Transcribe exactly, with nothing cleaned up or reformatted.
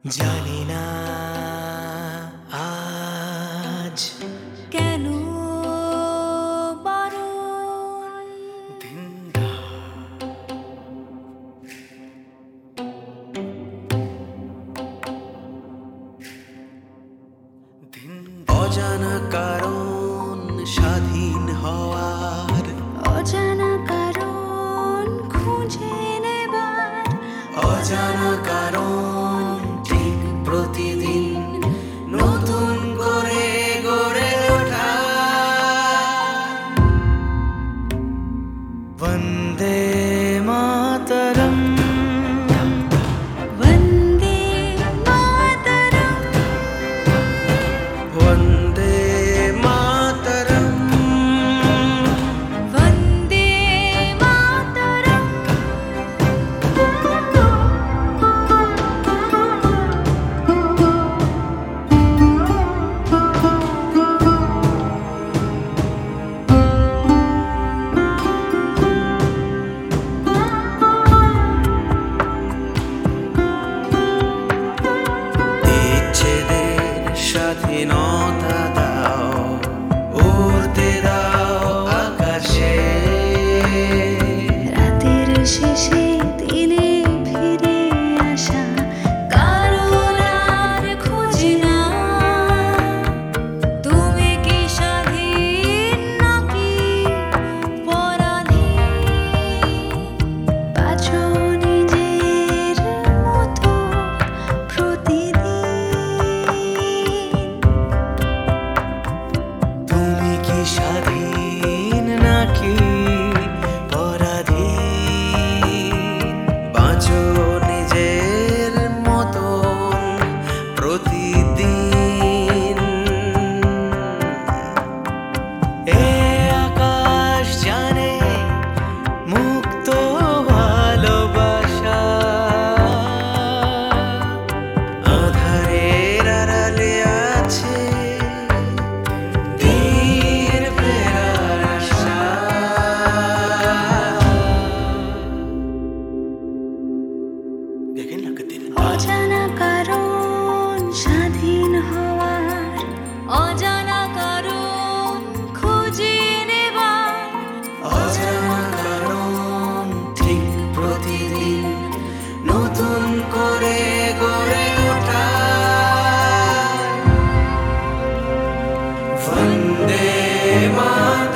জানি না আজ কেন বারণ ধিন্দা ধিন্দা অজানা কারণ স্বাধীন হওয়ার অজানা কারণ খুঁজে নেবার অজানা কারণ ঠিক প্রতিদিন নতুন করে গড়ে ওঠা বন্দে মাতরম বন্দে মাতরম বন্দে মাতরম বন্দে মাতরম ইচ্ছেদের স্বাধীনতা দাও উড়তে দাও আকাশে রাতের শেষে দিনে ফিরে আসা কারণ আর খুঁজি না তুমি কি স্বাধীন নাকি পরাধীন বাঁচো নিজের মতো প্রতিদিন তুমি কি স্বাধীন নাকি পরাধীন বাঁচো নিজের মতন প্রতিদিন এ আকাশ জানে মুক্ত ভালোবাসা আধারের আড়ালে আছে দিন ফেরার আশা দেখেন না দিন অজানা কারণ স্বাধীন হওয়ার অজানা কারণ খুঁজে নেবার অজানা কারণ ঠিক প্রতিদিন নতুন করে গড়ে ওঠা বন্দে মাতরম।